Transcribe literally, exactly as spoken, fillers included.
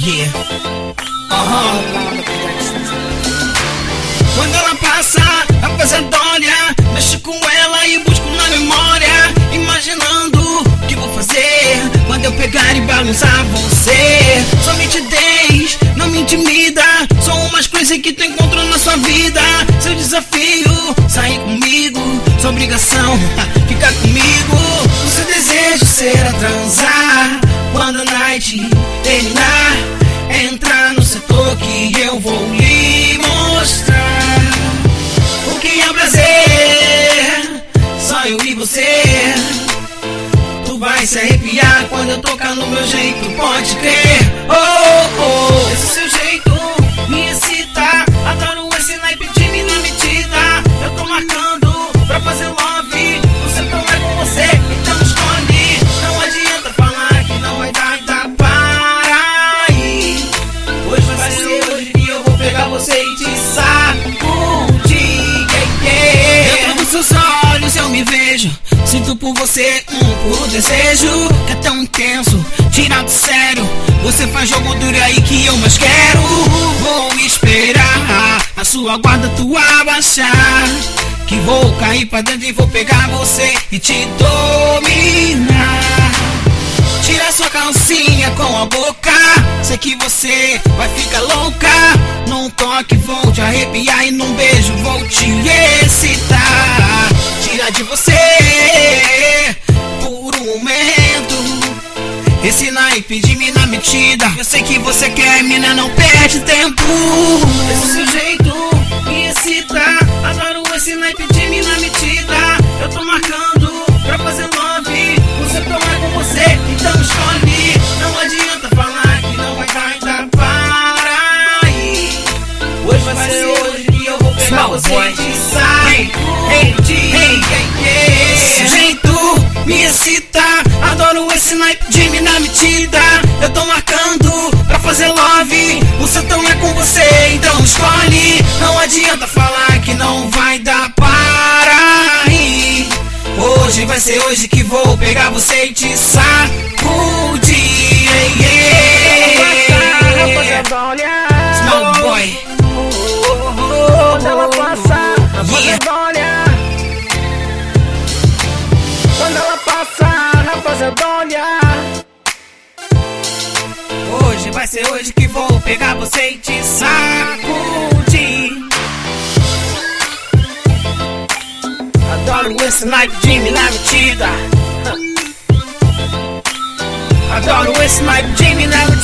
Yeah. Aham. Quando ela passa, a pesadolha, mexo com ela e busco na memória, imaginando o que vou fazer quando eu pegar e balançar você. Sua nitidez não me intimida, são umas coisas que tu encontrou na sua vida. Seu desafio, sair comigo, sua obrigação, ficar comigo. O seu desejo será transar, quando a night terminar, entrar no setor que eu vou lhe mostrar o que é prazer, só eu e você. Tu vai se arrepiar quando eu tocar no meu jeito, pode crer. Oh, oh, esse seu jeito me excita, adoro esse naipe de mina metida. Eu tô marcando pra fazer love, você não é com você, então escolhe. Não adianta falar que não vai dar, tá para aí. Hoje vai ser hoje e eu vou pegar você e te sacudir. Yeah, yeah. Dentro dos seus olhos eu me vejo, sinto por você um puro desejo que é tão intenso, tira do sério. Você faz jogo duro aí que eu mais quero. Vou esperar a sua guarda tu abaixar, que vou cair pra dentro e vou pegar você e te dominar. Tira sua calcinha com a boca, sei que você vai ficar louca. Num toque vou te arrepiar e num beijo vou te excitar. Tira de você por um momento esse naipe de mina metida. Eu sei que você quer, mina, não perde tempo. Esse seu jeito me excita, adoro esse naipe de mina metida. Eu tô marcando pra fazer love, você toma com você, então escolhe. Não adianta falar que não vai dar, ainda para aí. Hoje vai ser hoje e eu vou pegar você e te sacudir. Esse jeito me excita, adoro esse naipe de mina metida. Eu tô marcando pra fazer love, o sertão é com você, então escolhe. Não adianta falar que não vai dar para ir. Hoje vai ser hoje que vou pegar você e te sacudir. Yeah. Small boy. Quando ela passa, rapaziadolha. Quando ela passa, rapaziadolha. Hoje vai ser hoje que vou pegar você e te sacudir. Adoro esse naipe de mina metida. Adoro esse naipe de mina metida.